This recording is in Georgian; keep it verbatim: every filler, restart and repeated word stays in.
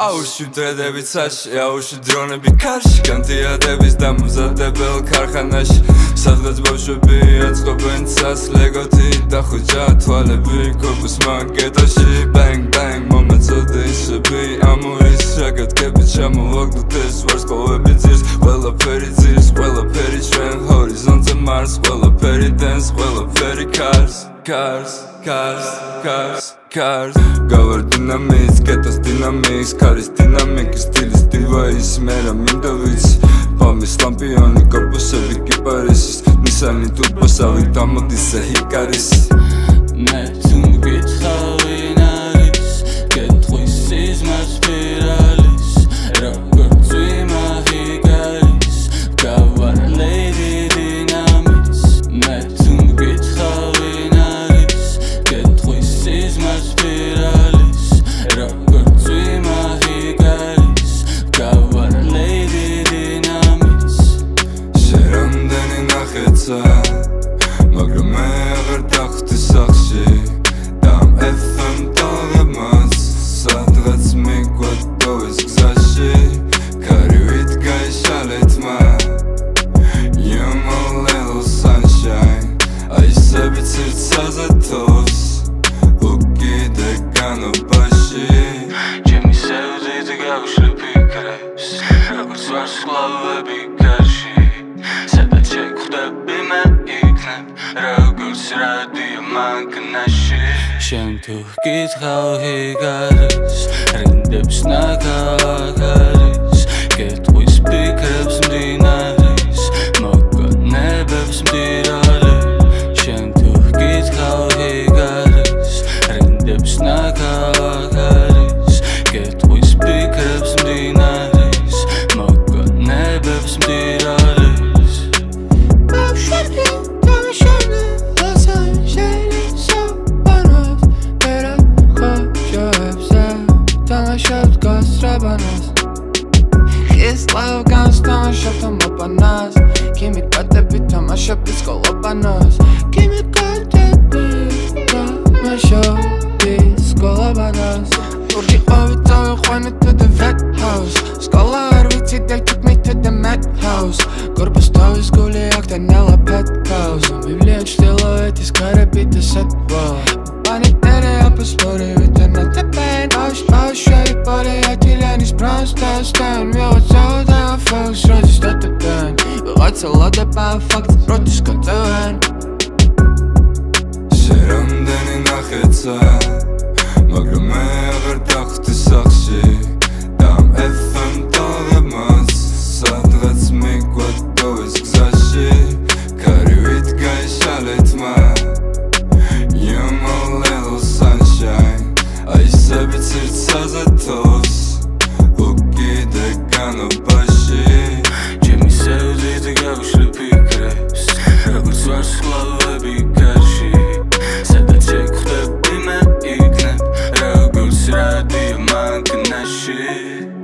აუში მტრედებით საში, აუში დრონები კარში, განთიადების დამზადებელ ქარხანაში, სადღაც ბავშვები აწყობენ ცას ლეგოთი და ხუჭა თვალები კოკოს მანგეტაში. Bang bang მომეწოდე ისები ამურის შაგათქებით ჩამოვაგდოთ ეს ვარსკვლავები ძირს, ყველაფერი ძირს, ყველაფერი ჩვენ ჰორიზონტზე მარს, ყველაფერი dance, ყველაფერი cars, cars, cars, cars, cars. გავარ დინამიკს, კეტოს დინამიკს, ქარის დინამიკის სტილის დივაის, მე რა მინდა ვიცი, პამის ლამპიონი, კორპუსები კიპარისის, ნისანი ტურბოსავი დამოდის ჰიკარისი. მე თუ მგითხავენ არის, კითხვის სიზმარს ფირალის, როგორც ვიმაჰი გარის, გავარ lady დინამის. მე თუ მგითხავენ არის, კითხვის სიზმარს ფირალის, როგორც ვიმაჰი გარის, გავარ lady დინამის. შერამდენი ნახეცა მაგრამ მე აღარ დახვდი სახში და ამ ეფ ემ ტალღებმაც სადღაც მიგვატოვეს გზაში ქარივით გაიშალეთ მა You my little sunshine აისები ცირცაზე თოს უკიდე განობაში ჩემი სევზით გავშლი ფიქრებს როგორც ვარსკვლავები გარში სადაც შეგხვდები მე იქნებ როგორც რადიო მანქანაში შენ თუ გითხავ ჰიგარის რინდებს ნაკალაკ არის კითხვის ფიქრებს მდინარის მოგონებებს მდირალი შენ თუ გითხავ ჰიგარის რინდებს ნაკალაკ არის კითხვის ფიქრებს მდინარის მოგონებებს მდირალი Слава Ганстана, шафтом опанас Кими катеби, тамашаби сколобанос Кими катеби, тамашаби сколобанос Урги ови тавы хвани to the vet house Скола арвици, they took me to the madhouse Корпус тавы скули, акта нела pet cows Библия чтила эти скарабы, ты сетвал Пани тере, а поспори, вите на тепен Ауш, ауш, шари, пори, а тиляни спран, стан, стан Милот sauda, folks, rodis татапен Вилаца лада, па, факт, родис катавен შერამდენი ნახეცა მაგრამ მე აღარ დახვდი სახში და ამ ეფ ემ ტალღებმაც სადღაც მიგვატოვეს გზაში ქარივით გაიშალეთ მა You my little sunshine აისები ცირცაზე თოს უკიდე განობაში ჩემი სევზით გავშლი ფიქრებს როგორც ვარსკვლავები გარში სადაც შეგხვდები მე იქნებ როგორც რადიო მანქანაში